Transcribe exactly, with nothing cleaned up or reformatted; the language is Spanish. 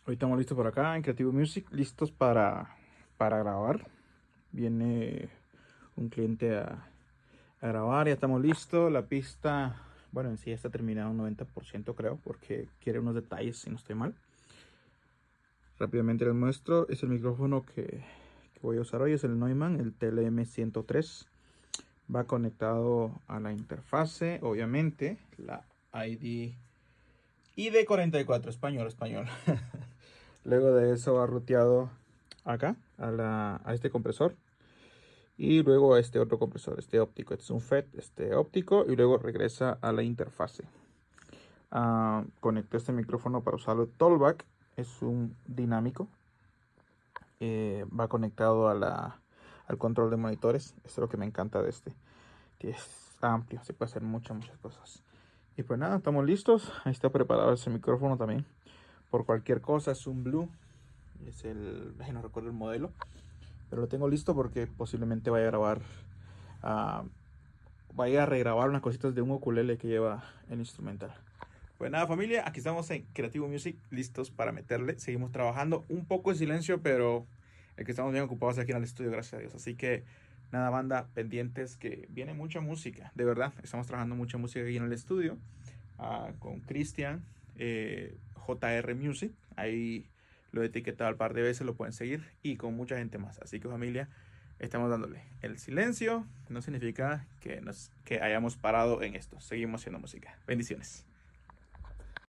Hoy estamos listos por acá en Creativo Music, listos para, para grabar. Viene un cliente a, a grabar, ya estamos listos. La pista, bueno, en sí ya está terminada un noventa por ciento creo, porque quiere unos detalles si no estoy mal. Rápidamente les muestro, es el micrófono que, que voy a usar hoy, es el Neumann, el T L M ciento tres. Va conectado a la interfase, obviamente, la I D I D cuarenta y cuatro, español, español. Luego de eso va ruteado acá a, la, a este compresor y luego a este otro compresor, este óptico. Este es un F E T, este óptico, y luego regresa a la interfase. Uh, conecté este micrófono para usarlo de Tollback, es un dinámico. Eh, va conectado a la, al control de monitores. Esto es lo que me encanta de este, que es amplio, se puede hacer muchas, muchas cosas. Y pues nada, estamos listos. Ahí está preparado ese micrófono también. Por cualquier cosa, es un Blue. Es el, no recuerdo el modelo, pero lo tengo listo porque posiblemente vaya a grabar, uh, vaya a regrabar unas cositas de un ukulele que lleva el instrumental. Pues nada, familia, aquí estamos en Creativo Music, listos para meterle. Seguimos trabajando, un poco de silencio, pero el que estamos bien ocupados aquí en el estudio, gracias a Dios. Así que nada, banda, pendientes, que viene mucha música, de verdad. Estamos trabajando mucha música aquí en el estudio, uh, con Cristian, eh, J R Music. Ahí lo he etiquetado al par de veces, lo pueden seguir, y con mucha gente más. Así que, familia, estamos dándole. El silencio no significa que, nos, que hayamos parado en esto. Seguimos haciendo música. Bendiciones.